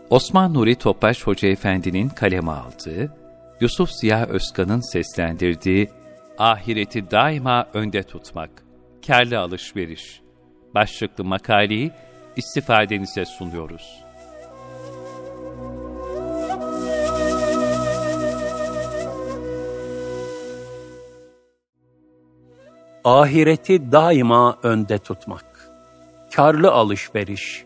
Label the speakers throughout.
Speaker 1: Osman Nuri Topbaş Hoca Efendi'nin kaleme aldığı, Yusuf Ziya Özkan'ın seslendirdiği Ahireti Daima Önde Tutmak, Kârlı Alışveriş başlıklı makaleyi istifadenize sunuyoruz.
Speaker 2: Ahireti daima önde tutmak, kârlı alışveriş.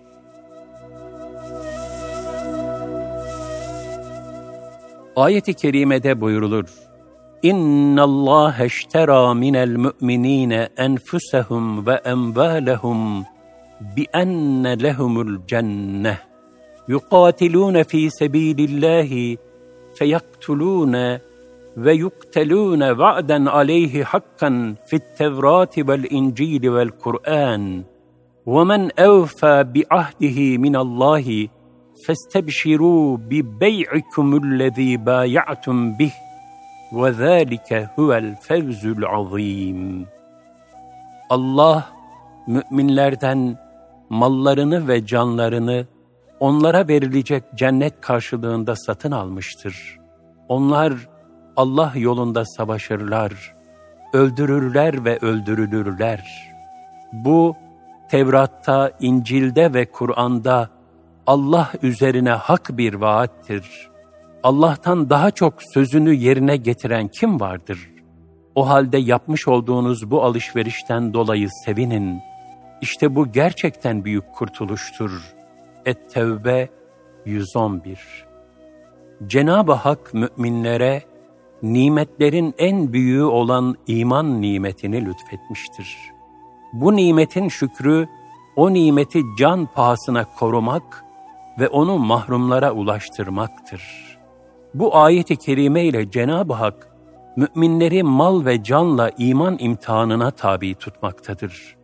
Speaker 2: Ayet-i kerimede buyrulur: İnnallâhe işterâ minel mü'minîne enfusehum ve emvâlehum bi enne lehumul cenneh yuqatilûne fî sebîlillâhi feyaktulûne ve yuktelûne va'den aleyhi hakkan fi't-Tevrâti vel-İncîli vel-Kur'ân ve men evfâ bi'ahdihi minallâhi فَاسْتَبْشِرُوا بِبَيْعِكُمُ الَّذ۪ي بَايَعْتُمْ بِهِ وَذَٰلِكَ هُوَ الْفَوْزُ الْعَظ۪يمُ. Allah, müminlerden mallarını ve canlarını onlara verilecek cennet karşılığında satın almıştır. Onlar Allah yolunda savaşırlar, öldürürler ve öldürülürler. Bu, Tevrat'ta, İncil'de ve Kur'an'da Allah üzerine hak bir vaattir. Allah'tan daha çok sözünü yerine getiren kim vardır? O halde yapmış olduğunuz bu alışverişten dolayı sevinin. İşte bu gerçekten büyük kurtuluştur. Et-Tevbe 111. Cenab-ı Hak müminlere nimetlerin en büyüğü olan iman nimetini lütfetmiştir. Bu nimetin şükrü, o nimeti can pahasına korumak ve onu mahrumlara ulaştırmaktır. Bu ayet-i kerime ile Cenab-ı Hak, müminleri mal ve canla iman imtihanına tabi tutmaktadır.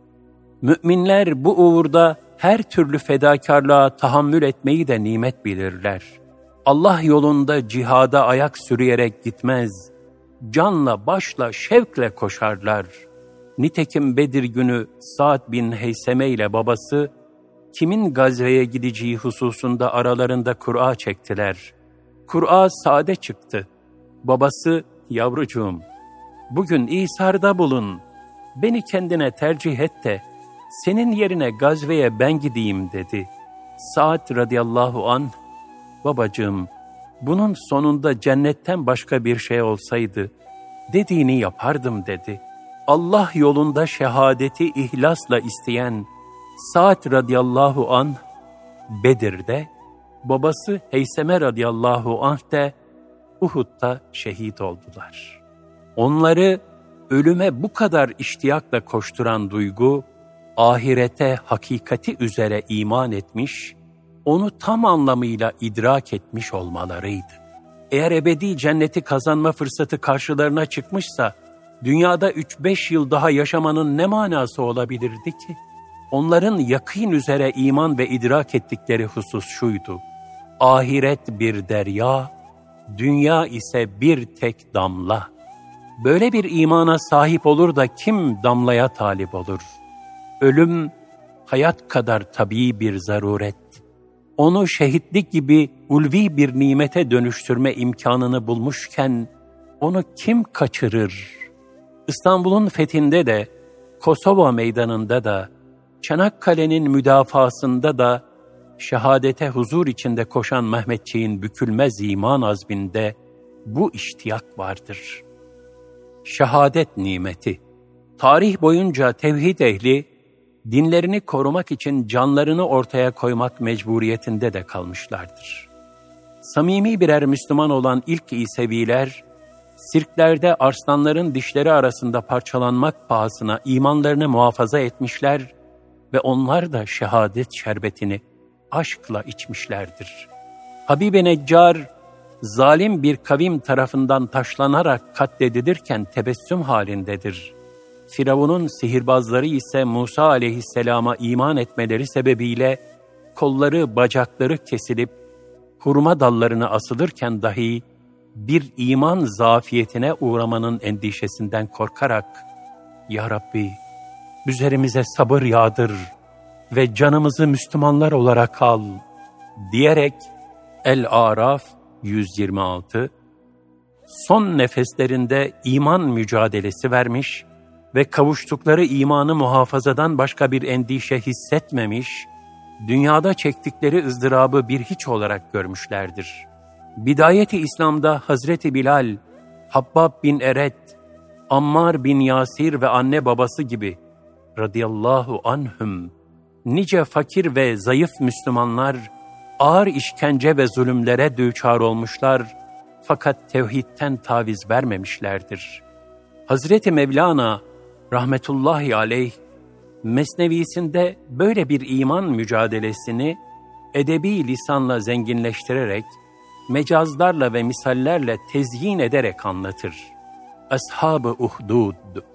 Speaker 2: Müminler bu uğurda her türlü fedakarlığa tahammül etmeyi de nimet bilirler. Allah yolunda cihada ayak sürüyerek gitmez, canla başla şevkle koşarlar. Nitekim Bedir günü Sa'd bin Heyseme ile babası, kimin gazveye gideceği hususunda aralarında kura çektiler. Kura Sa'd'e çıktı. Babası, yavrucuğum, bugün İsar'da bulun, beni kendine tercih et de, senin yerine gazveye ben gideyim dedi. Sa'd radıyallahu anh, babacığım, bunun sonunda cennetten başka bir şey olsaydı, dediğini yapardım dedi. Allah yolunda şehadeti ihlasla isteyen Sa'd radıyallahu anh, Bedir'de, babası Heyseme radıyallahu anh de Uhud'da şehit oldular. Onları ölüme bu kadar iştiyakla koşturan duygu, ahirete hakikati üzere iman etmiş, onu tam anlamıyla idrak etmiş olmalarıydı. Eğer ebedi cenneti kazanma fırsatı karşılarına çıkmışsa, dünyada 3-5 yıl daha yaşamanın ne manası olabilirdi ki? Onların yakîn üzere iman ve idrak ettikleri husus şuydu: ahiret bir derya, dünya ise bir tek damla. Böyle bir imana sahip olur da kim damlaya talip olur? Ölüm, hayat kadar tabii bir zaruret. Onu şehitlik gibi ulvi bir nimete dönüştürme imkanını bulmuşken, onu kim kaçırır? İstanbul'un fethinde de, Kosova meydanında da, Çanakkale'nin müdafasında da, şehadete huzur içinde koşan Mehmetçiğin bükülmez iman azminde bu iştiyak vardır. Şehadet nimeti. Tarih boyunca tevhid ehli, dinlerini korumak için canlarını ortaya koymak mecburiyetinde de kalmışlardır. Samimi birer Müslüman olan ilk İseviler, sirklerde arslanların dişleri arasında parçalanmak pahasına imanlarını muhafaza etmişler ve onlar da şehadet şerbetini aşkla içmişlerdir. Habib-i Neccar, zalim bir kavim tarafından taşlanarak katledilirken tebessüm halindedir. Firavun'un sihirbazları ise Musa aleyhisselama iman etmeleri sebebiyle kolları, bacakları kesilip hurma dallarına asılırken dahi bir iman zafiyetine uğramanın endişesinden korkarak, "Ya Rabbi, üzerimize sabır yağdır ve canımızı Müslümanlar olarak al," diyerek El-Araf 126, son nefeslerinde iman mücadelesi vermiş ve kavuştukları imanı muhafazadan başka bir endişe hissetmemiş, dünyada çektikleri ızdırabı bir hiç olarak görmüşlerdir. Bidayeti İslam'da Hazreti Bilal, Habbab bin Eret, Ammar bin Yasir ve anne babası gibi radıyallahu anhum, nice fakir ve zayıf Müslümanlar ağır işkence ve zulümlere düçar olmuşlar fakat tevhidten taviz vermemişlerdir. Hazreti Mevlana rahmetullahi aleyh Mesnevisinde böyle bir iman mücadelesini edebi lisanla zenginleştirerek, mecazlarla ve misallerle tezyin ederek anlatır. Ashab-ı Uhdud,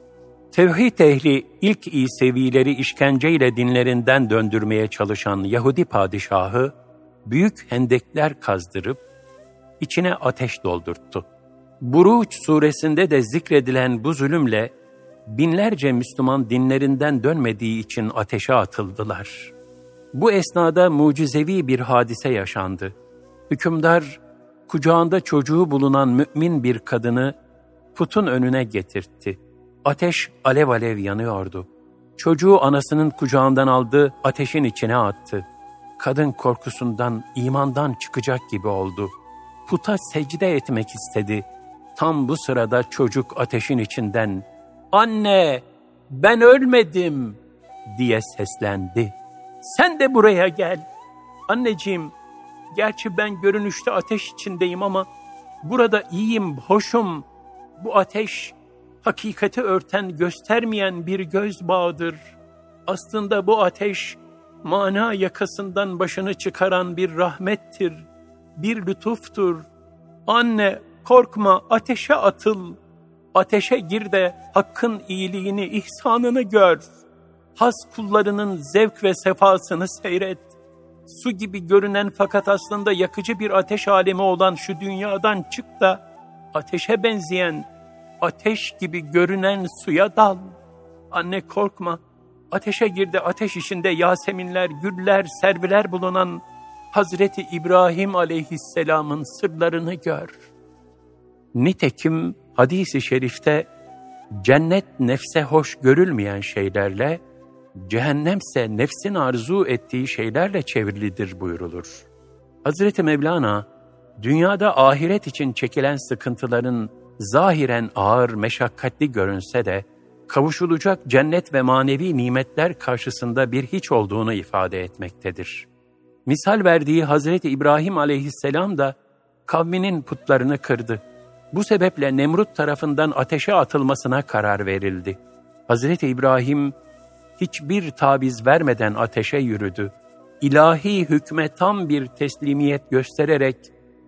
Speaker 2: tevhid ehli ilk İsevileri işkenceyle dinlerinden döndürmeye çalışan Yahudi padişahı, büyük hendekler kazdırıp, içine ateş doldurttu. Buruç suresinde de zikredilen bu zulümle, binlerce Müslüman dinlerinden dönmediği için ateşe atıldılar. Bu esnada mucizevi bir hadise yaşandı. Hükümdar, kucağında çocuğu bulunan mümin bir kadını putun önüne getirtti. Ateş alev alev yanıyordu. Çocuğu anasının kucağından aldı, ateşin içine attı. Kadın korkusundan, imandan çıkacak gibi oldu. Puta secde etmek istedi. Tam bu sırada çocuk ateşin içinden, "Anne, ben ölmedim," diye seslendi. "Sen de buraya gel. Anneciğim, gerçi ben görünüşte ateş içindeyim ama burada iyiyim, hoşum. Bu ateş, hakikati örten, göstermeyen bir göz bağıdır. Aslında bu ateş, mana yakasından başını çıkaran bir rahmettir, bir lütuftur. Anne, korkma, ateşe atıl. Ateşe gir de Hakk'ın iyiliğini, ihsanını gör. Has kullarının zevk ve sefasını seyret. Su gibi görünen fakat aslında yakıcı bir ateş alemi olan şu dünyadan çık da ateşe benzeyen, ateş gibi görünen suya dal. Anne korkma, ateşe gir de ateş içinde yaseminler, güller, serviler bulunan Hazreti İbrahim aleyhisselamın sırlarını gör." Nitekim hadis-i şerifte cennet nefse hoş görülmeyen şeylerle, cehennemse nefsin arzu ettiği şeylerle çevrilidir buyrulur. Hazreti Mevlana, dünyada ahiret için çekilen sıkıntıların zahiren ağır, meşakkatli görünse de, kavuşulacak cennet ve manevi nimetler karşısında bir hiç olduğunu ifade etmektedir. Misal verdiği Hazreti İbrahim aleyhisselam da kavminin putlarını kırdı. Bu sebeple Nemrut tarafından ateşe atılmasına karar verildi. Hazreti İbrahim hiçbir taviz vermeden ateşe yürüdü. İlahi hükme tam bir teslimiyet göstererek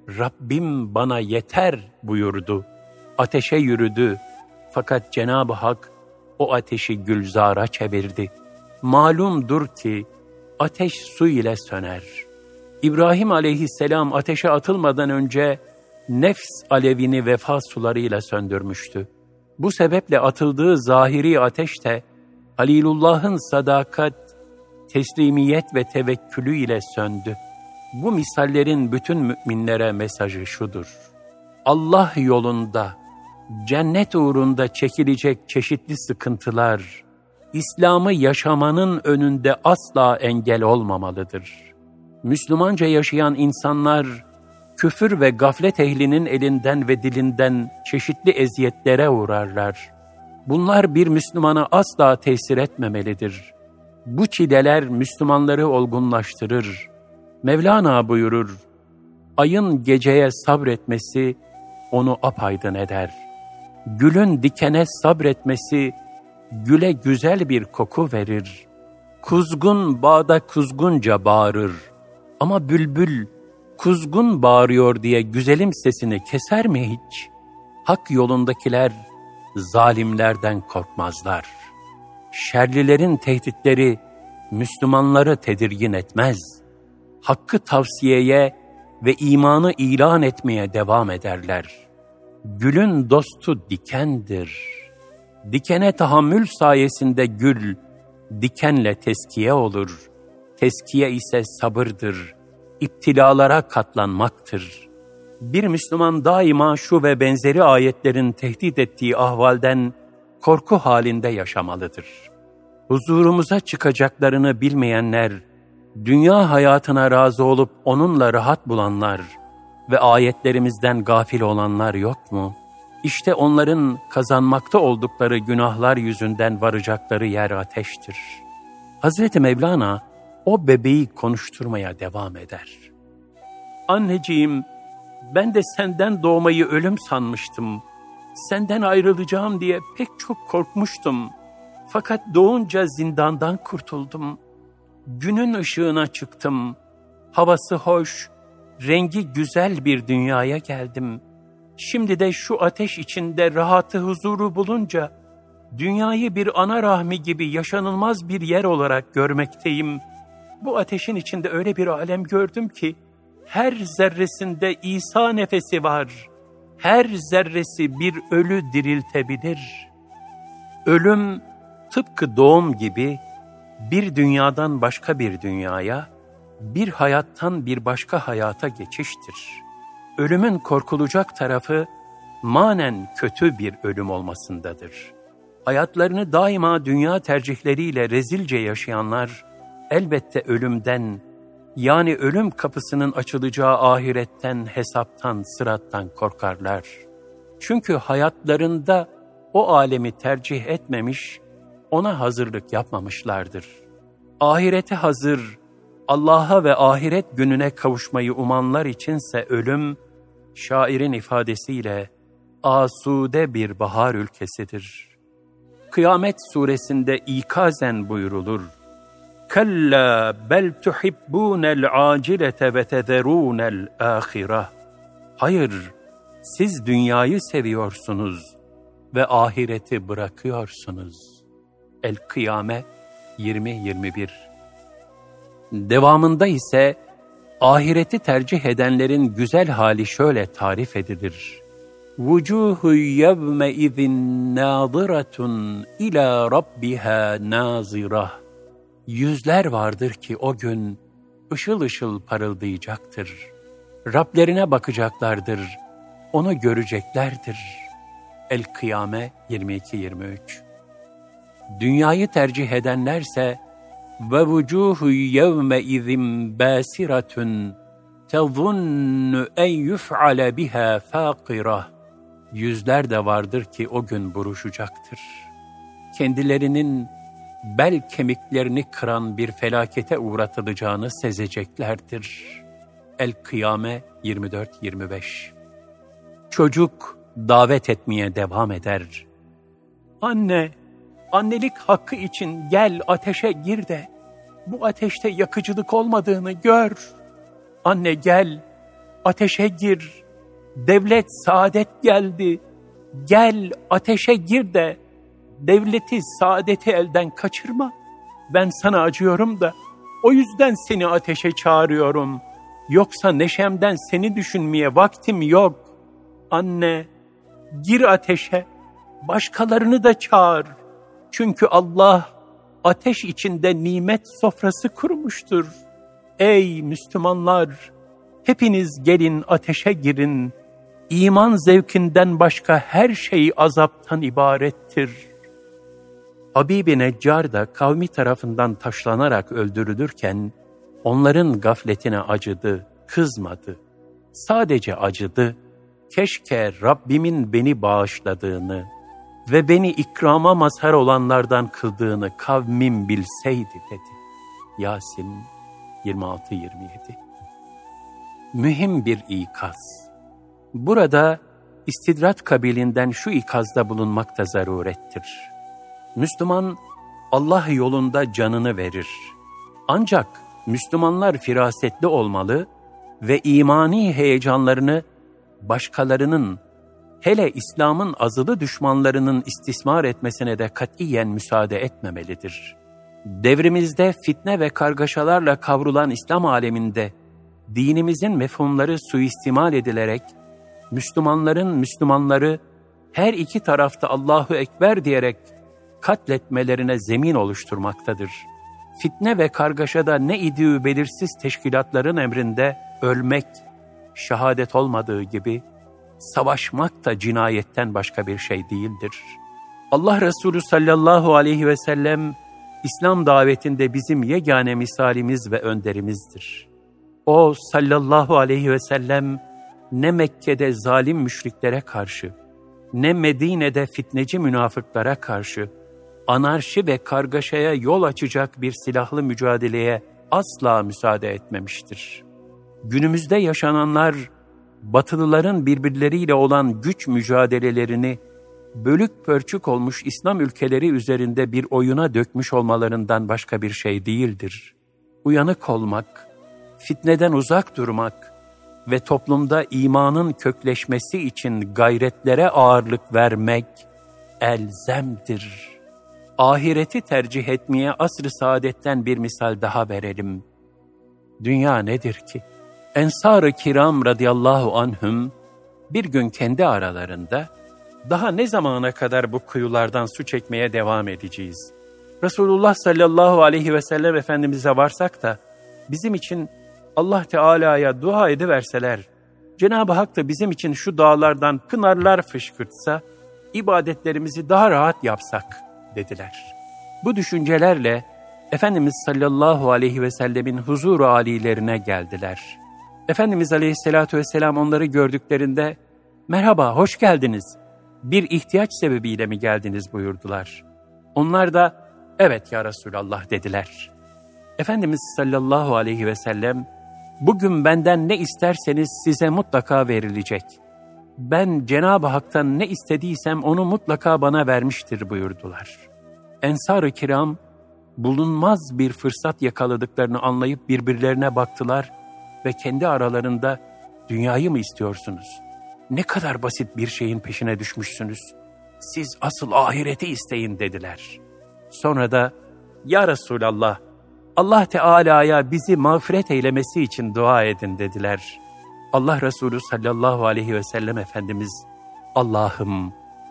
Speaker 2: "Rabbim bana yeter," buyurdu. Ateşe yürüdü. Fakat Cenab-ı Hak o ateşi gülzara çevirdi. Malumdur ki ateş su ile söner. İbrahim aleyhisselam ateşe atılmadan önce nefs alevini vefa sularıyla söndürmüştü. Bu sebeple atıldığı zahiri ateş de Halilullah'ın sadakat, teslimiyet ve tevekkülü ile söndü. Bu misallerin bütün müminlere mesajı şudur: Allah yolunda, cennet uğrunda çekilecek çeşitli sıkıntılar, İslam'ı yaşamanın önünde asla engel olmamalıdır. Müslümanca yaşayan insanlar, küfür ve gaflet ehlinin elinden ve dilinden çeşitli eziyetlere uğrarlar. Bunlar bir Müslümana asla tesir etmemelidir. Bu çileler Müslümanları olgunlaştırır. Mevlana buyurur, "Ayın geceye sabretmesi onu apaydın eder. Gülün dikene sabretmesi güle güzel bir koku verir. Kuzgun bağda kuzgunca bağırır. Ama bülbül kuzgun bağırıyor diye güzelim sesini keser mi hiç? Hak yolundakiler zalimlerden korkmazlar. Şerlilerin tehditleri Müslümanları tedirgin etmez. Hakkı tavsiyeye ve imanı ilan etmeye devam ederler. Gülün dostu dikendir. Dikene tahammül sayesinde gül, dikenle teskiye olur. Teskiye ise sabırdır. iptilalara katlanmaktır. Bir Müslüman daima şu ve benzeri ayetlerin tehdit ettiği ahvalden korku halinde yaşamalıdır. Huzurumuza çıkacaklarını bilmeyenler, dünya hayatına razı olup onunla rahat bulanlar ve ayetlerimizden gafil olanlar yok mu? İşte onların kazanmakta oldukları günahlar yüzünden varacakları yer ateştir. Hazreti Mevlana o bebeği konuşturmaya devam eder. Anneciğim, ben de senden doğmayı ölüm sanmıştım. Senden ayrılacağım diye pek çok korkmuştum. Fakat doğunca zindandan kurtuldum. Günün ışığına çıktım. Havası hoş, rengi güzel bir dünyaya geldim. Şimdi de şu ateş içinde rahatı huzuru bulunca, dünyayı bir ana rahmi gibi yaşanılmaz bir yer olarak görmekteyim. Bu ateşin içinde öyle bir alem gördüm ki, her zerresinde İsa nefesi var. Her zerresi bir ölü diriltebilir. Ölüm tıpkı doğum gibi bir dünyadan başka bir dünyaya, bir hayattan bir başka hayata geçiştir. Ölümün korkulacak tarafı manen kötü bir ölüm olmasındadır. Hayatlarını daima dünya tercihleriyle rezilce yaşayanlar elbette ölümden, yani ölüm kapısının açılacağı ahiretten, hesaptan, sırattan korkarlar. Çünkü hayatlarında o alemi tercih etmemiş, ona hazırlık yapmamışlardır. Ahirete hazır, Allah'a ve ahiret gününe kavuşmayı umanlar içinse ölüm, şairin ifadesiyle asude bir bahar ülkesidir. Kıyamet suresinde ikazen buyrulur. Kalla bel tuhibbunel acilete ve tezerunel ahireh. Hayır, siz dünyayı seviyorsunuz ve ahireti bırakıyorsunuz. El-Kıyame 20-21. Devamında ise ahireti tercih edenlerin güzel hali şöyle tarif edilir. Vucuhu yevme izin naziratun ila rabbiha nazirah. Yüzler vardır ki o gün ışıl ışıl parıldayacaktır. Rablerine bakacaklardır, onu göreceklerdir. El-Kıyame 22-23. Dünyayı tercih edenlerse ve vucuhu yevme izin basiratun tezunnu en yuf'ale biha faqirah. Yüzler de vardır ki o gün buruşacaktır. Kendilerinin bel kemiklerini kıran bir felakete uğratılacağını sezeceklerdir. El-Kıyame 24-25. Çocuk davet etmeye devam eder. Anne, annelik hakkı için gel ateşe gir de bu ateşte yakıcılık olmadığını gör. Anne gel, ateşe gir. Devlet saadet geldi. Gel ateşe gir de devleti, saadeti elden kaçırma. Ben sana acıyorum da o yüzden seni ateşe çağırıyorum. Yoksa neşemden seni düşünmeye vaktim yok. Anne, gir ateşe, başkalarını da çağır. Çünkü Allah ateş içinde nimet sofrası kurmuştur. Ey Müslümanlar, hepiniz gelin ateşe girin. İman zevkinden başka her şey azaptan ibarettir. Habib-i Neccar da kavmi tarafından taşlanarak öldürülürken onların gafletine acıdı, kızmadı. Sadece acıdı. Keşke Rabbimin beni bağışladığını ve beni ikrama mazhar olanlardan kıldığını kavmim bilseydi dedi. Yasin 26-27. Mühim bir ikaz. Burada istidrat kabilinden şu ikazda bulunmak da zarurettir. Müslüman Allah yolunda canını verir. Ancak Müslümanlar firasetli olmalı ve imani heyecanlarını başkalarının, hele İslam'ın azılı düşmanlarının istismar etmesine de katiyen müsaade etmemelidir. Devrimizde fitne ve kargaşalarla kavrulan İslam aleminde dinimizin mefhumları suistimal edilerek Müslümanları her iki tarafta Allahu Ekber diyerek katletmelerine zemin oluşturmaktadır. fitne ve kargaşada ne idüğü belirsiz teşkilatların emrinde ölmek şehadet olmadığı gibi, savaşmak da cinayetten başka bir şey değildir. Allah Resulü sallallahu aleyhi ve sellem, İslam davetinde bizim yegane misalimiz ve önderimizdir. O sallallahu aleyhi ve sellem, ne Mekke'de zalim müşriklere karşı, ne Medine'de fitneci münafıklara karşı, anarşi ve kargaşaya yol açacak bir silahlı mücadeleye asla müsaade etmemiştir. Günümüzde yaşananlar, Batılıların birbirleriyle olan güç mücadelelerini, bölük pörçük olmuş İslam ülkeleri üzerinde bir oyuna dökmüş olmalarından başka bir şey değildir. Uyanık olmak, fitneden uzak durmak ve toplumda imanın kökleşmesi için gayretlere ağırlık vermek elzemdir. Ahireti tercih etmeye asr-ı saadetten bir misal daha verelim. Dünya nedir ki? Ensar-ı kiram radıyallahu anhüm bir gün kendi aralarında, daha ne zamana kadar bu kuyulardan su çekmeye devam edeceğiz? Resulullah sallallahu aleyhi ve sellem Efendimiz'e varsak da bizim için Allah Teala'ya dua ediverseler, Cenab-ı Hak da bizim için şu dağlardan pınarlar fışkırtsa, ibadetlerimizi daha rahat yapsak dediler. Bu düşüncelerle Efendimiz sallallahu aleyhi ve sellemin huzur-u âlilerine geldiler. Efendimiz aleyhissalatu vesselam onları gördüklerinde, merhaba, hoş geldiniz, bir ihtiyaç sebebiyle mi geldiniz buyurdular. Onlar da, evet ya Resulallah dediler. Efendimiz sallallahu aleyhi ve sellem, bugün benden ne isterseniz size mutlaka verilecek. Ben Cenab-ı Hak'tan ne istediysem onu mutlaka bana vermiştir buyurdular. Ensar-ı kiram, bulunmaz bir fırsat yakaladıklarını anlayıp birbirlerine baktılar ve kendi aralarında, dünyayı mı istiyorsunuz? Ne kadar basit bir şeyin peşine düşmüşsünüz. Siz asıl ahireti isteyin dediler. Sonra da, ya Resulallah, Allah Teala'ya bizi mağfiret eylemesi için dua edin dediler. Allah Resulü sallallahu aleyhi ve sellem Efendimiz, Allah'ım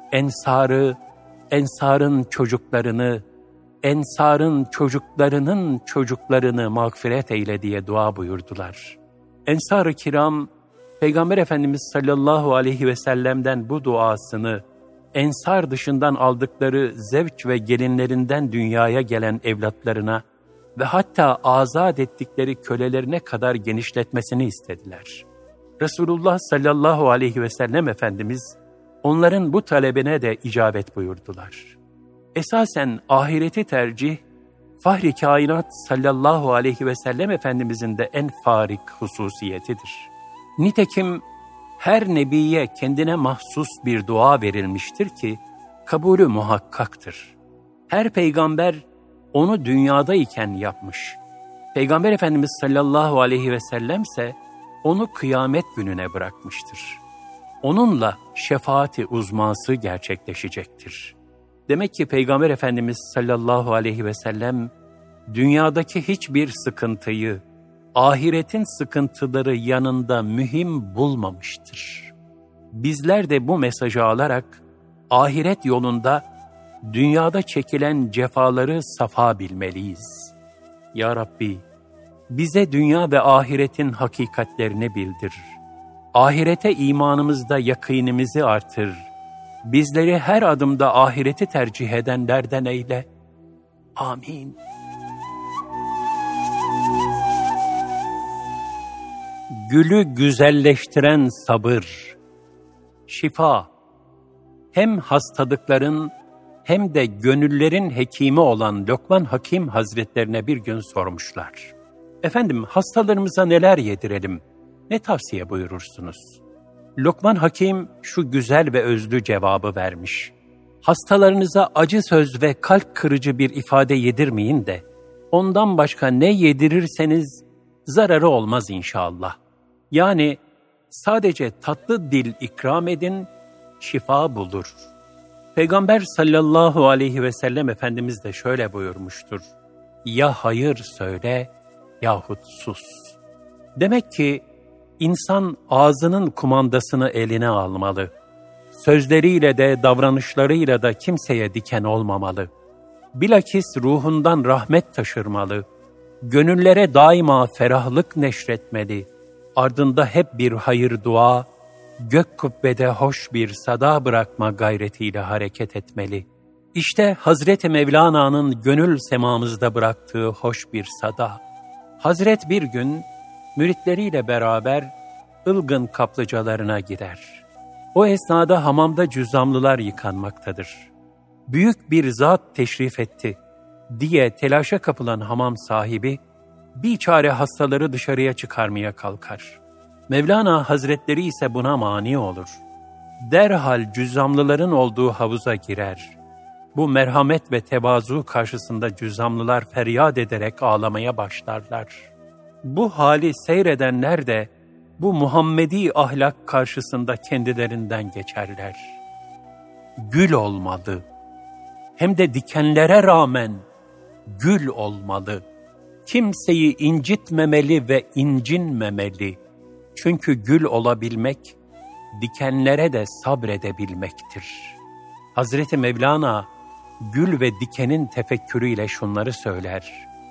Speaker 2: ensarın çocuklarını, ensarın çocuklarının çocuklarını mağfiret eyle diye dua buyurdular. Ensar-ı kiram, Peygamber Efendimiz sallallahu aleyhi ve sellem'den bu duasını, ensar dışından aldıkları zevç ve gelinlerinden dünyaya gelen evlatlarına ve hatta azat ettikleri kölelerine kadar genişletmesini istediler. Resulullah sallallahu aleyhi ve sellem Efendimiz, onların bu talebine de icabet buyurdular. Esasen ahireti tercih, Fahri Kainat sallallahu aleyhi ve sellem Efendimizin de en farik hususiyetidir. Nitekim her nebiye kendine mahsus bir dua verilmiştir ki, kabulü muhakkaktır. Her peygamber onu dünyadayken yapmış. Peygamber Efendimiz sallallahu aleyhi ve sellem ise onu kıyamet gününe bırakmıştır. Onunla şefaati uzması gerçekleşecektir. Demek ki Peygamber Efendimiz sallallahu aleyhi ve sellem, dünyadaki hiçbir sıkıntıyı, ahiretin sıkıntıları yanında mühim bulmamıştır. Bizler de bu mesajı alarak, ahiret yolunda, dünyada çekilen cefaları safa bilmeliyiz. Ya Rabbi, bize dünya ve ahiretin hakikatlerini bildir. Ahirete imanımızda yakînimizi artır. Bizleri her adımda ahireti tercih edenlerden eyle. Amin. Gülü güzelleştiren sabır, şifa, hem hastalıkların hem de gönüllerin hekimi olan Lokman Hakim Hazretlerine bir gün sormuşlar. Efendim, hastalarımıza neler yedirelim, ne tavsiye buyurursunuz? Lokman Hakim şu güzel ve özlü cevabı vermiş. Hastalarınıza acı söz ve kalp kırıcı bir ifade yedirmeyin de, ondan başka ne yedirirseniz zararı olmaz inşallah. Yani sadece tatlı dil ikram edin, şifa bulur. Peygamber sallallahu aleyhi ve sellem Efendimiz de şöyle buyurmuştur. Ya hayır söyle yahut sus. Demek ki insan ağzının kumandasını eline almalı. Sözleriyle de davranışlarıyla da kimseye diken olmamalı. Bilakis ruhundan rahmet taşırmalı, gönüllere daima ferahlık neşretmeli, ardında hep bir hayır dua, gök kubbede hoş bir sada bırakma gayretiyle hareket etmeli. İşte Hazreti Mevlana'nın gönül semamızda bıraktığı hoş bir sada. Hazret bir gün müritleriyle beraber Ilgın kaplıcalarına gider. O esnada hamamda cüzzamlılar yıkanmaktadır. Büyük bir zat teşrif etti diye telaşa kapılan hamam sahibi, biçare hastaları dışarıya çıkarmaya kalkar. Mevlana Hazretleri ise buna mani olur. Derhal cüzzamlıların olduğu havuza girer. Bu merhamet ve tevazu karşısında cüzzamlılar feryat ederek ağlamaya başlarlar. Bu hali seyredenler de bu Muhammedi ahlak karşısında kendilerinden geçerler. Gül olmalı, hem de dikenlere rağmen gül olmalı. Kimseyi incitmemeli ve incinmemeli. Çünkü gül olabilmek, dikenlere de sabredebilmektir. Hazreti Mevlana, gül ve dikenin tefekkürüyle şunları söyler.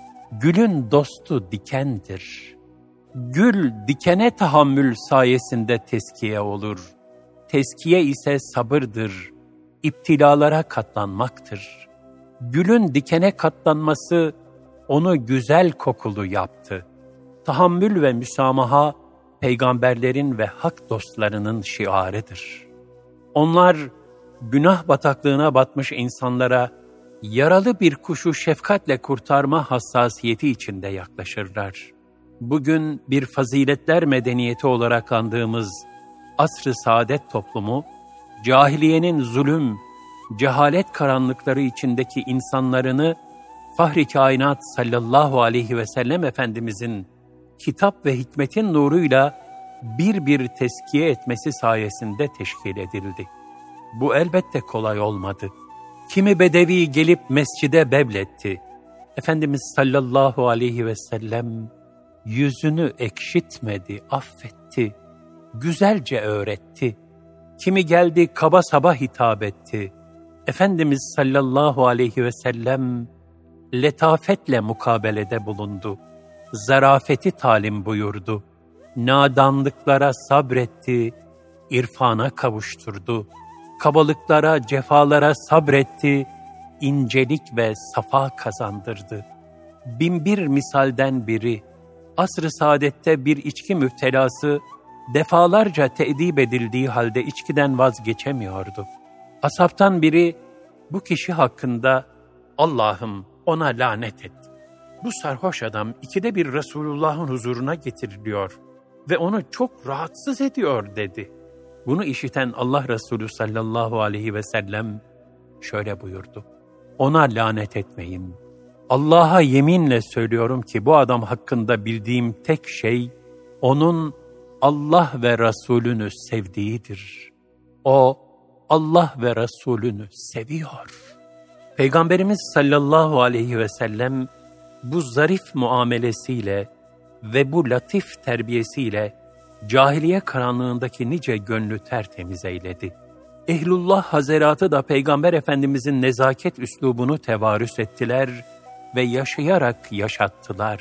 Speaker 2: Gülün dostu dikendir. Gül, dikene tahammül sayesinde teskiye olur. Teskiye ise sabırdır, iptilalara katlanmaktır. Gülün dikene katlanması, onu güzel kokulu yaptı. Tahammül ve müsamaha, peygamberlerin ve hak dostlarının şiarıdır. Onlar, günah bataklığına batmış insanlara, yaralı bir kuşu şefkatle kurtarma hassasiyeti içinde yaklaşırlar. Bugün bir faziletler medeniyeti olarak andığımız asr-ı saadet toplumu, cahiliyenin zulüm, cehalet karanlıkları içindeki insanlarını, Fahri Kainat sallallahu aleyhi ve sellem Efendimizin kitap ve hikmetin nuruyla bir bir teskiye etmesi sayesinde teşkil edildi. Bu elbette kolay olmadı. Kimi bedevi gelip mescide bebletti. Efendimiz sallallahu aleyhi ve sellem yüzünü ekşitmedi, affetti, güzelce öğretti. Kimi geldi kaba saba hitap etti. Efendimiz sallallahu aleyhi ve sellem letafetle mukabelede bulundu. Zarafeti talim buyurdu. Nadanlıklara sabretti, irfana kavuşturdu. Kabalıklara, cefalara sabretti, incelik ve safa kazandırdı. Binbir misalden biri, asr-ı saadette bir içki müptelası, defalarca teedip edildiği halde içkiden vazgeçemiyordu. Ashabtan biri, bu kişi hakkında, Allah'ım ona lanet et. Bu sarhoş adam ikide bir Resulullah'ın huzuruna getiriliyor ve onu çok rahatsız ediyor dedi. Bunu işiten Allah Resulü sallallahu aleyhi ve sellem şöyle buyurdu. Ona lanet etmeyin. Allah'a yeminle söylüyorum ki bu adam hakkında bildiğim tek şey, onun Allah ve Resulünü sevdiğidir. O, Allah ve Resulünü seviyor. Peygamberimiz sallallahu aleyhi ve sellem, bu zarif muamelesiyle ve bu latif terbiyesiyle cahiliye karanlığındaki nice gönlü tertemiz eyledi. Ehlullah hazeratı da Peygamber Efendimizin nezaket üslubunu tevarüs ettiler ve yaşayarak yaşattılar.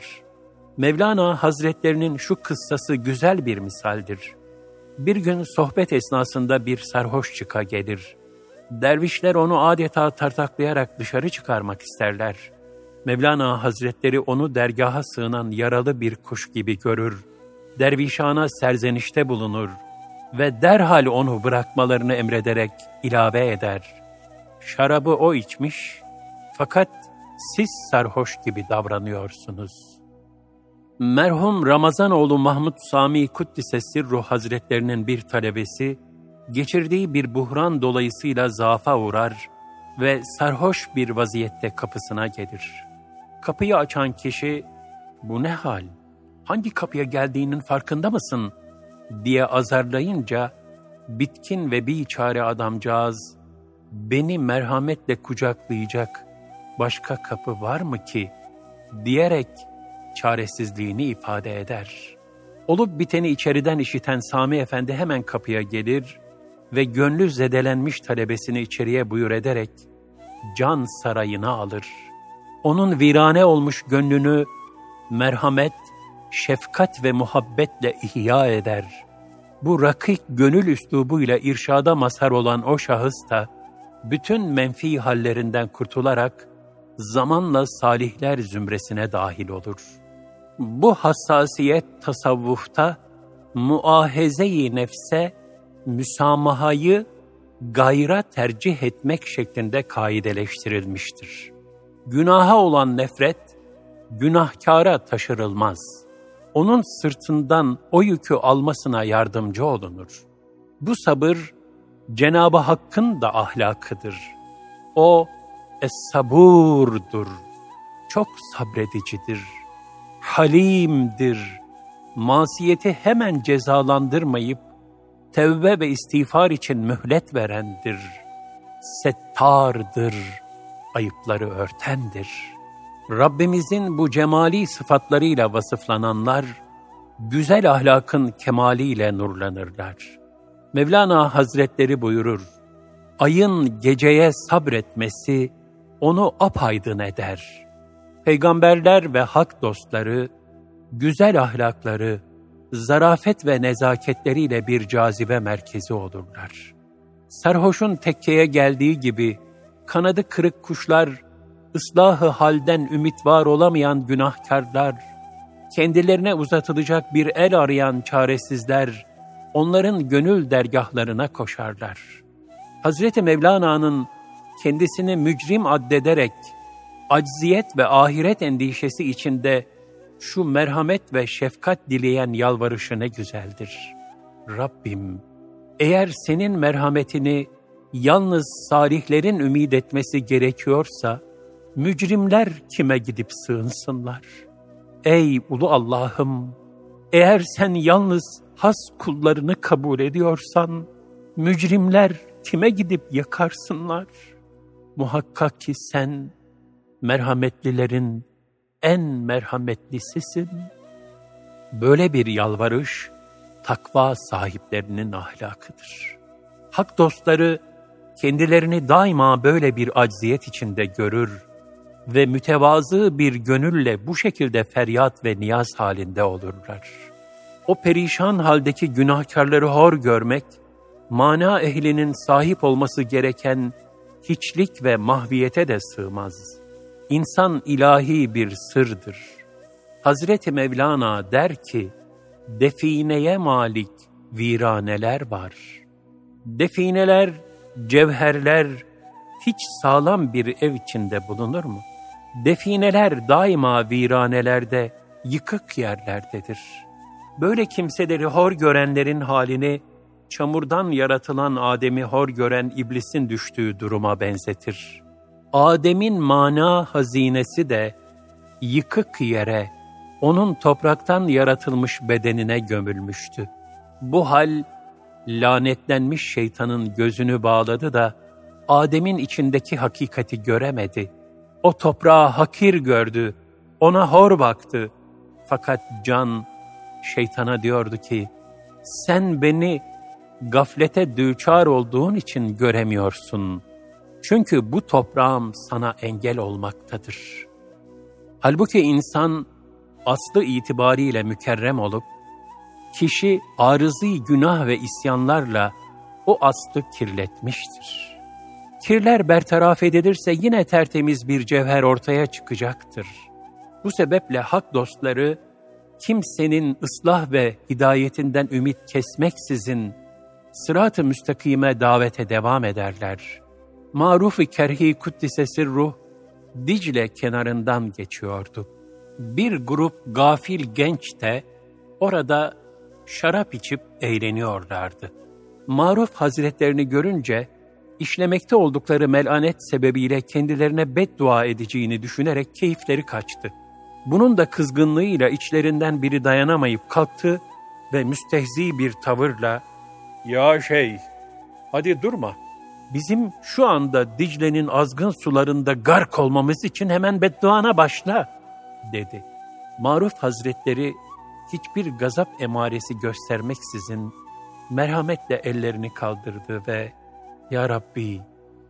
Speaker 2: Mevlana Hazretlerinin şu kıssası güzel bir misaldir. Bir gün sohbet esnasında bir sarhoş çıka gelir. Dervişler onu adeta tartaklayarak dışarı çıkarmak isterler. Mevlana Hazretleri onu dergaha sığınan yaralı bir kuş gibi görür. Dervişana serzenişte bulunur ve derhal onu bırakmalarını emrederek ilave eder. Şarabı o içmiş, fakat siz sarhoş gibi davranıyorsunuz. Merhum Ramazanoğlu Mahmud Sami Kuddise Sirruh Hazretlerinin bir talebesi, geçirdiği bir buhran dolayısıyla zaafa uğrar ve sarhoş bir vaziyette kapısına gelir. Kapıyı açan kişi, "Bu ne hal? Hangi kapıya geldiğinin farkında mısın?" diye azarlayınca, bitkin ve biçare adamcağız, "Beni merhametle kucaklayacak başka kapı var mı ki?" diyerek çaresizliğini ifade eder. Olup biteni içeriden işiten Sami Efendi hemen kapıya gelir ve gönlü zedelenmiş talebesini içeriye buyur ederek, can sarayına alır. Onun virane olmuş gönlünü merhamet, şefkat ve muhabbetle ihya eder. Bu rakik gönül üslubuyla irşada mazhar olan o şahıs da bütün menfi hallerinden kurtularak zamanla salihler zümresine dahil olur. Bu hassasiyet tasavvufta muahaze-i nefse, müsamahayı gayra tercih etmek şeklinde kaideleştirilmiştir. Günaha olan nefret, günahkara taşırılmaz. Onun sırtından o yükü almasına yardımcı olunur. Bu sabır, Cenab-ı Hakk'ın da ahlakıdır. O, es-saburdur, çok sabredicidir, halimdir, masiyeti hemen cezalandırmayıp, tevbe ve istiğfar için mühlet verendir, settardır, ayıpları örtendir. Rabbimizin bu cemali sıfatlarıyla vasıflananlar, güzel ahlakın kemaliyle nurlanırlar. Mevlana Hazretleri buyurur, ayın geceye sabretmesi onu apaydın eder. Peygamberler ve hak dostları, güzel ahlakları, zarafet ve nezaketleriyle bir cazibe merkezi olurlar. Sarhoşun tekkeye geldiği gibi, kanadı kırık kuşlar, ıslahı halden ümit var olamayan günahkarlar, kendilerine uzatılacak bir el arayan çaresizler, onların gönül dergahlarına koşarlar. Hazreti Mevlana'nın kendisini mücrim addederek, acziyet ve ahiret endişesi içinde şu merhamet ve şefkat dileyen yalvarışı ne güzeldir. Rabbim, eğer senin merhametini yalnız salihlerin ümid etmesi gerekiyorsa, mücrimler kime gidip sığınsınlar? Ey ulu Allah'ım, eğer sen yalnız has kullarını kabul ediyorsan, mücrimler kime gidip yakarsınlar? Muhakkak ki sen, merhametlilerin en merhametlisisin. Böyle bir yalvarış, takva sahiplerinin ahlakıdır. Hak dostları, kendilerini daima böyle bir acziyet içinde görür ve mütevazı bir gönülle bu şekilde feryat ve niyaz halinde olurlar. O perişan haldeki günahkarları hor görmek, mana ehlinin sahip olması gereken hiçlik ve mahviyete de sığmaz. İnsan ilahi bir sırdır. Hazreti Mevlana der ki, defineye malik viraneler var. Defineler, cevherler hiç sağlam bir ev içinde bulunur mu? Defineler daima viranelerde, yıkık yerlerdedir. Böyle kimseleri hor görenlerin halini, çamurdan yaratılan Adem'i hor gören iblisin düştüğü duruma benzetir. Adem'in mana hazinesi de yıkık yere, onun topraktan yaratılmış bedenine gömülmüştü. Bu hal, lanetlenmiş şeytanın gözünü bağladı da, Adem'in içindeki hakikati göremedi. O toprağı hakir gördü, ona hor baktı. Fakat can, şeytana diyordu ki, sen beni gaflete düçar olduğun için göremiyorsun. Çünkü bu toprağım sana engel olmaktadır. Halbuki insan, aslı itibariyle mükerrem olup, kişi arızi günah ve isyanlarla o aslı kirletmiştir. Kirler bertaraf edilirse yine tertemiz bir cevher ortaya çıkacaktır. Bu sebeple hak dostları, kimsenin ıslah ve hidayetinden ümit kesmeksizin sırat-ı müstakime davete devam ederler. Maruf-i Kerhi Kuddise Sirruh, Dicle kenarından geçiyordu. Bir grup gafil genç de orada şarap içip eğleniyorlardı. Maruf Hazretlerini görünce, işlemekte oldukları melanet sebebiyle kendilerine beddua edeceğini düşünerek keyifleri kaçtı. Bunun da kızgınlığıyla içlerinden biri dayanamayıp kalktı ve müstehzi bir tavırla, ''Ya şeyh, hadi durma. Bizim şu anda Dicle'nin azgın sularında gark olmamız için hemen bedduana başla.'' dedi. Maruf Hazretleri hiçbir gazap emaresi göstermeksizin merhametle ellerini kaldırdı ve ''Ya Rabbi,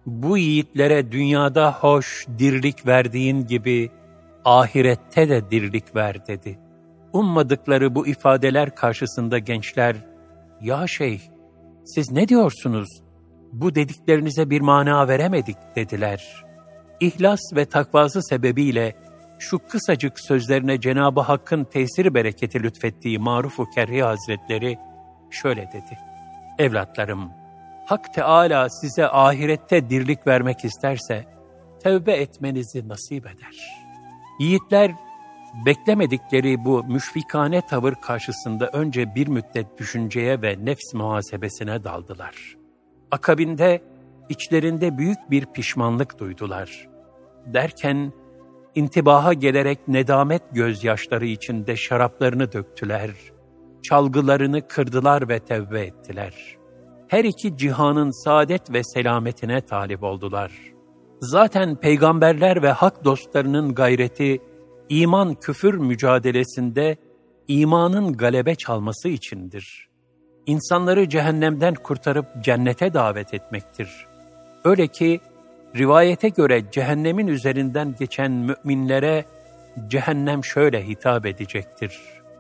Speaker 2: Bu yiğitlere dünyada hoş dirlik verdiğin gibi ahirette de dirlik ver dedi. Ummadıkları bu ifadeler karşısında gençler, ya şeyh, siz ne diyorsunuz? Bu dediklerinize bir mana veremedik dediler. İhlas ve takvası sebebiyle şu kısacık sözlerine Cenab-ı Hakk'ın tesiri bereketi lütfettiği Maruf-u Kerhi Hazretleri şöyle dedi. Evlatlarım, Hak Teâlâ size ahirette dirlik vermek isterse tevbe etmenizi nasip eder. Yiğitler beklemedikleri bu müşfikane tavır karşısında önce bir müddet düşünceye ve nefs muhasebesine daldılar. Akabinde içlerinde büyük bir pişmanlık duydular. Derken intibaha gelerek nedamet gözyaşları içinde şaraplarını döktüler, çalgılarını kırdılar ve tevbe ettiler. Her iki cihanın saadet ve selametine talip oldular. Zaten peygamberler ve hak dostlarının gayreti, iman küfür mücadelesinde imanın galebe çalması içindir. İnsanları cehennemden kurtarıp cennete davet etmektir. Öyle ki, rivayete göre cehennemin üzerinden geçen müminlere cehennem şöyle hitap edecektir.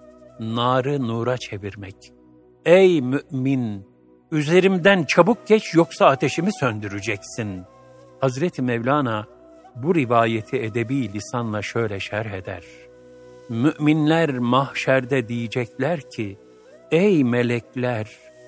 Speaker 2: Narı nura çevirmek. Ey mümin! Üzerimden çabuk geç yoksa ateşimi söndüreceksin. Hazreti Mevlana bu rivayeti edebi lisanla şöyle şerh eder. Müminler mahşerde diyecekler ki, ey melekler!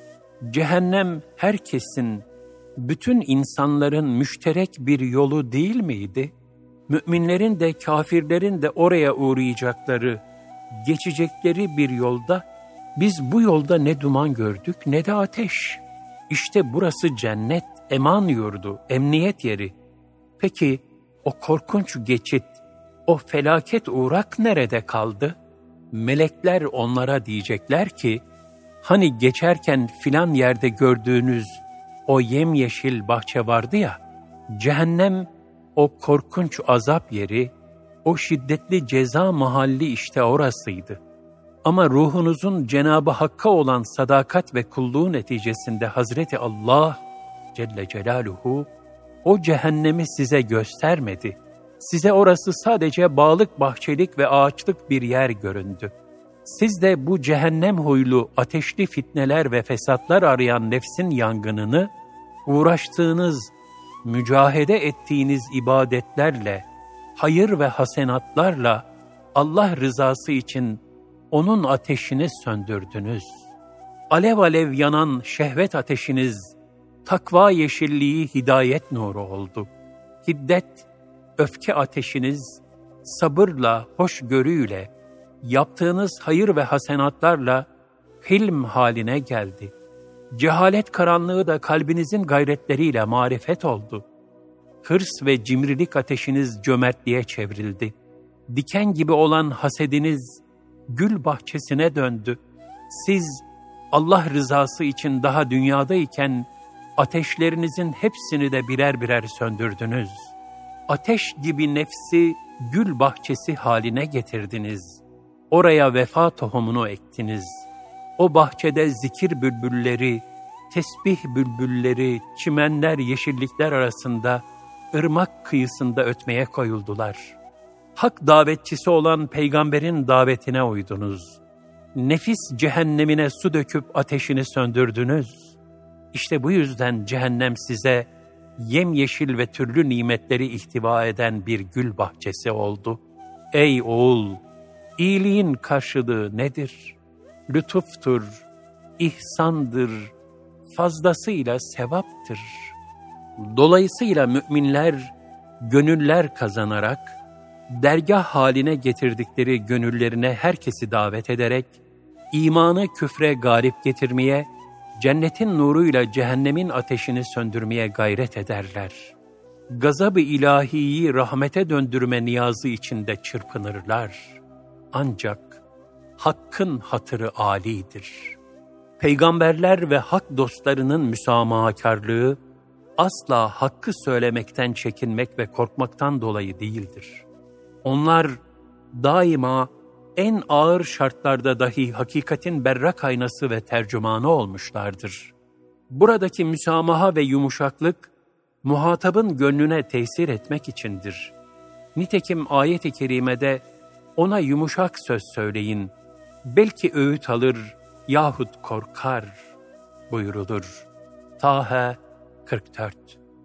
Speaker 2: Cehennem herkesin, bütün insanların müşterek bir yolu değil miydi? Müminlerin de kafirlerin de oraya uğrayacakları, geçecekleri bir yolda, biz bu yolda ne duman gördük ne de ateş. İşte burası cennet, eman yurdu, emniyet yeri. Peki o korkunç geçit, o felaket uğrak nerede kaldı? Melekler onlara diyecekler ki, hani geçerken filan yerde gördüğünüz o yemyeşil bahçe vardı ya, cehennem o korkunç azap yeri, o şiddetli ceza mahalli işte orasıydı. Ama ruhunuzun Cenab-ı Hakk'a olan sadakat ve kulluğu neticesinde Hazreti Allah Celle Celaluhu o cehennemi size göstermedi. Size orası sadece bağlık, bahçelik ve ağaçlık bir yer göründü. Siz de bu cehennem huylu ateşli fitneler ve fesatlar arayan nefsin yangınını, uğraştığınız, mücahede ettiğiniz ibadetlerle, hayır ve hasenatlarla Allah rızası için onun ateşini söndürdünüz. Alev alev yanan şehvet ateşiniz, takva yeşilliği hidayet nuru oldu. Hiddet, öfke ateşiniz, sabırla, hoşgörüyle, yaptığınız hayır ve hasenatlarla hilm haline geldi. Cehalet karanlığı da kalbinizin gayretleriyle marifet oldu. Hırs ve cimrilik ateşiniz cömertliğe çevrildi. Diken gibi olan hasediniz gül bahçesine döndü. Siz Allah rızası için daha dünyadayken ateşlerinizin hepsini de birer birer söndürdünüz. Ateş gibi nefsi gül bahçesi haline getirdiniz. Oraya vefa tohumunu ektiniz. O bahçede zikir bülbülleri, tesbih bülbülleri, çimenler, yeşillikler arasında, ırmak kıyısında ötmeye koyuldular. Hak davetçisi olan peygamberin davetine uydunuz. Nefis cehennemine su döküp ateşini söndürdünüz. İşte bu yüzden cehennem size yemyeşil ve türlü nimetleri ihtiva eden bir gül bahçesi oldu. Ey oğul! İyiliğin karşılığı nedir? Lütuftur, ihsandır, fazlasıyla sevaptır. Dolayısıyla müminler, gönüller kazanarak, dergah haline getirdikleri gönüllerine herkesi davet ederek, imanı küfre galip getirmeye, cennetin nuruyla cehennemin ateşini söndürmeye gayret ederler. Gazab-ı ilahiyi rahmete döndürme niyazı içinde çırpınırlar. Ancak Hakk'ın hatırı âlidir. Peygamberler ve hak dostlarının müsamahakarlığı, asla hakkı söylemekten çekinmek ve korkmaktan dolayı değildir. Onlar daima en ağır şartlarda dahi hakikatin berrak aynası ve tercümanı olmuşlardır. Buradaki müsamaha ve yumuşaklık, muhatabın gönlüne tesir etmek içindir. Nitekim ayet-i kerimede ona yumuşak söz söyleyin, belki öğüt alır yahut korkar buyurulur. Taha 44.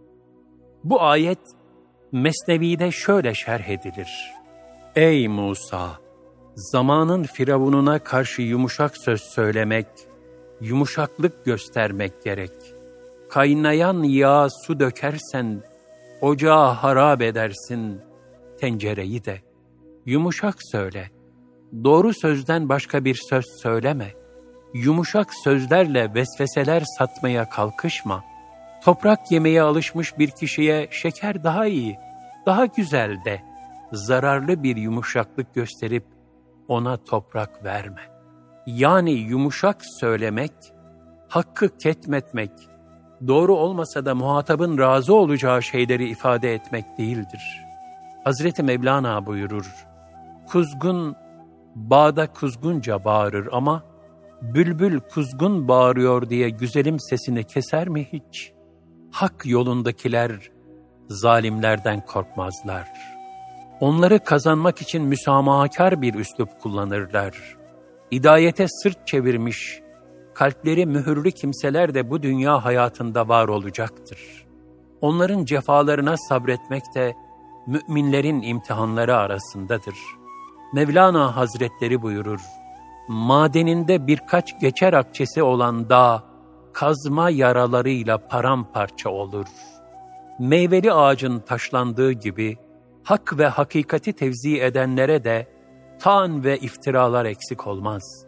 Speaker 2: Bu ayet Mesnevi'de şöyle şerh edilir. Ey Musa! Zamanın firavununa karşı yumuşak söz söylemek, yumuşaklık göstermek gerek. Kaynayan yağa su dökersen, ocağı harap edersin, tencereyi de. Yumuşak söyle, doğru sözden başka bir söz söyleme. Yumuşak sözlerle vesveseler satmaya kalkışma. Toprak yemeye alışmış bir kişiye şeker daha iyi, daha güzel de. Zararlı bir yumuşaklık gösterip ona toprak verme. Yani yumuşak söylemek, hakkı ketmetmek, doğru olmasa da muhatabın razı olacağı şeyleri ifade etmek değildir. Hazreti Mevlana buyurur, kuzgun bağda kuzgunca bağırır ama bülbül kuzgun bağırıyor diye güzelim sesini keser mi hiç? Hak yolundakiler zalimlerden korkmazlar. Onları kazanmak için müsamahakar bir üslup kullanırlar. Hidayete sırt çevirmiş, kalpleri mühürlü kimseler de bu dünya hayatında var olacaktır. Onların cefalarına sabretmek de müminlerin imtihanları arasındadır. Mevlana Hazretleri buyurur, madeninde birkaç geçer akçesi olan dağ, kazma yaralarıyla paramparça olur. Meyveli ağacın taşlandığı gibi, hak ve hakikati tevzi edenlere de taan ve iftiralar eksik olmaz.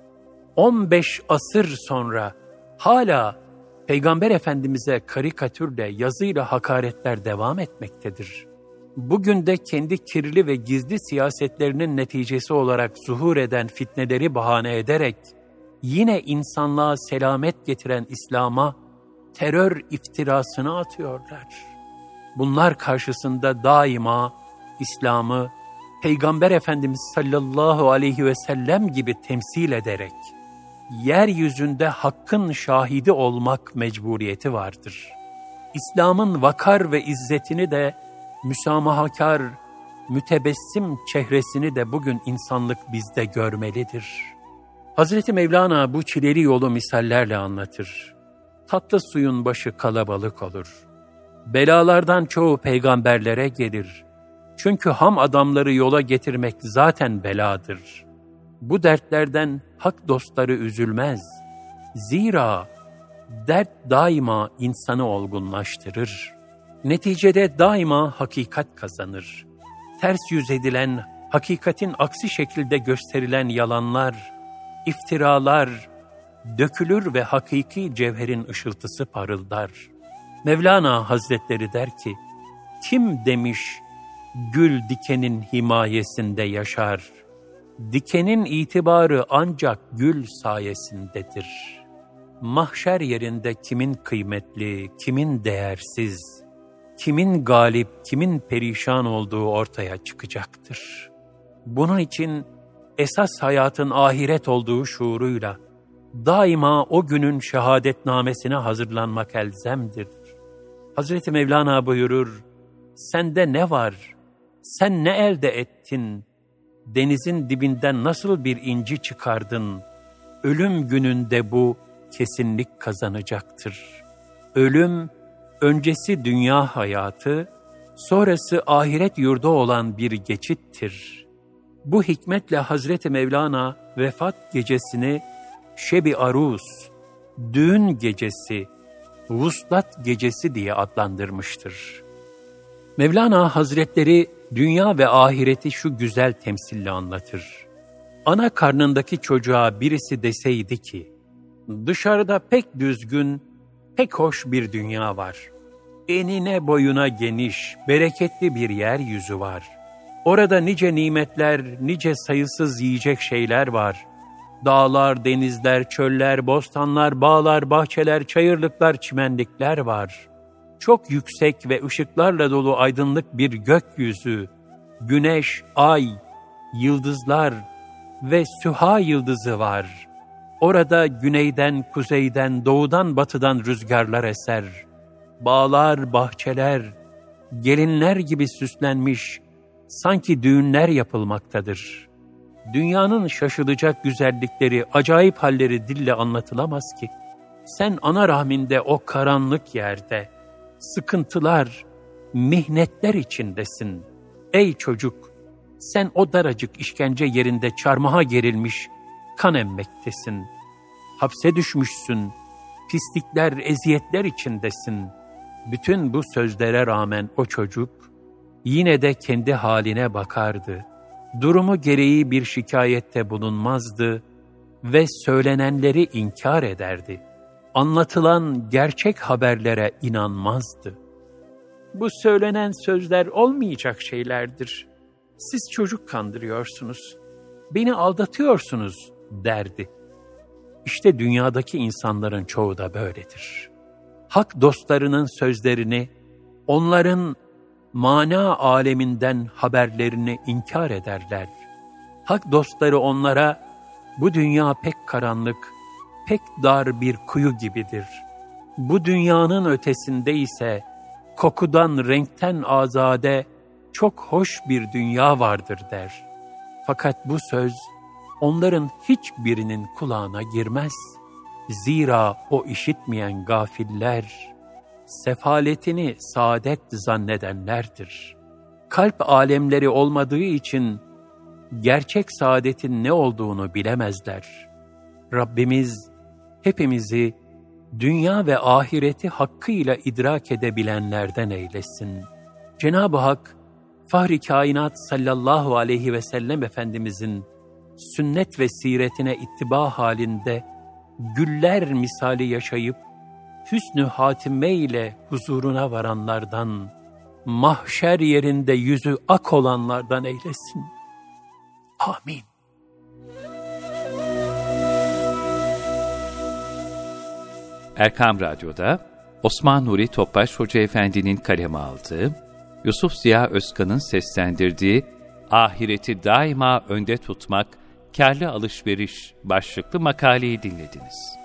Speaker 2: 15 asır sonra hala Peygamber Efendimiz'e karikatürle, yazıyla hakaretler devam etmektedir. Bugün de kendi kirli ve gizli siyasetlerinin neticesi olarak zuhur eden fitneleri bahane ederek, yine insanlığa selamet getiren İslam'a terör iftirasını atıyorlar. Bunlar karşısında daima İslam'ı Peygamber Efendimiz sallallahu aleyhi ve sellem gibi temsil ederek, yeryüzünde hakkın şahidi olmak mecburiyeti vardır. İslam'ın vakar ve izzetini de, müsamahakar, mütebessim çehresini de bugün insanlık bizde görmelidir. Hazreti Mevlana bu çileli yolu misallerle anlatır. Tatlı suyun başı kalabalık olur. Belalardan çoğu peygamberlere gelir. Çünkü ham adamları yola getirmek zaten beladır. Bu dertlerden hak dostları üzülmez. Zira dert daima insanı olgunlaştırır. Neticede daima hakikat kazanır. Ters yüz edilen, hakikatin aksi şekilde gösterilen yalanlar, iftiralar dökülür ve hakiki cevherin ışıltısı parıldar. Mevlana Hazretleri der ki, kim demiş gül dikenin himayesinde yaşar? Dikenin itibarı ancak gül sayesindedir. Mahşer yerinde kimin kıymetli, kimin değersiz, kimin galip, kimin perişan olduğu ortaya çıkacaktır. Bunun için esas hayatın ahiret olduğu şuuruyla daima o günün şehadetnamesine hazırlanmak elzemdir. Hazreti Mevlana buyurur, sende ne var, sen ne elde ettin, denizin dibinden nasıl bir inci çıkardın, ölüm gününde bu kesinlik kazanacaktır. Ölüm, öncesi dünya hayatı, sonrası ahiret yurdu olan bir geçittir. Bu hikmetle Hazreti Mevlana vefat gecesini Şebi Arus, düğün gecesi, vuslat gecesi diye adlandırmıştır. Mevlana Hazretleri dünya ve ahireti şu güzel temsille anlatır. Ana karnındaki çocuğa birisi deseydi ki, dışarıda pek düzgün, pek hoş bir dünya var. Enine boyuna geniş, bereketli bir yeryüzü var. Orada nice nimetler, nice sayısız yiyecek şeyler var. Dağlar, denizler, çöller, bostanlar, bağlar, bahçeler, çayırlıklar, çimenlikler var. Çok yüksek ve ışıklarla dolu aydınlık bir gökyüzü, güneş, ay, yıldızlar ve Süha yıldızı var. Orada güneyden, kuzeyden, doğudan, batıdan rüzgarlar eser. bağlar, bahçeler, gelinler gibi süslenmiş, sanki düğünler yapılmaktadır. Dünyanın şaşılacak güzellikleri, acayip halleri dille anlatılamaz ki. Sen ana rahminde o karanlık yerde, sıkıntılar, mihnetler içindesin. Ey çocuk, sen o daracık işkence yerinde çarmıha gerilmiş, kan emmektesin. Hapse düşmüşsün, pislikler, eziyetler içindesin. Bütün bu sözlere rağmen o çocuk, yine de kendi haline bakardı. Durumu gereği bir şikayette bulunmazdı ve söylenenleri inkar ederdi. Anlatılan gerçek haberlere inanmazdı. Bu söylenen sözler olmayacak şeylerdir. Siz çocuk kandırıyorsunuz, beni aldatıyorsunuz derdi. İşte dünyadaki insanların çoğu da böyledir. Hak dostlarının sözlerini, onların mana aleminden haberlerini inkar ederler. Hak dostları onlara, bu dünya pek karanlık, pek dar bir kuyu gibidir. Bu dünyanın ötesinde ise kokudan, renkten azade, çok hoş bir dünya vardır der. Fakat bu söz onların hiçbirinin kulağına girmez. Zira o işitmeyen gafiller, sefaletini saadet zannedenlerdir. Kalp alemleri olmadığı için gerçek saadetin ne olduğunu bilemezler. Rabbimiz hepimizi dünya ve ahireti hakkıyla idrak edebilenlerden eylesin. Cenab-ı Hak, Fahri Kainat sallallahu aleyhi ve sellem Efendimizin sünnet ve siretine ittiba halinde güller misali yaşayıp hüsnü hatime ile huzuruna varanlardan, mahşer yerinde yüzü ak olanlardan eylesin. Amin.
Speaker 1: Erkam Radyo'da Osman Nuri Topbaş Hoca Efendi'nin kaleme aldığı, Yusuf Ziya Özkan'ın seslendirdiği Ahireti Daima Önde Tutmak, Kârlı Alışveriş başlıklı makaleyi dinlediniz.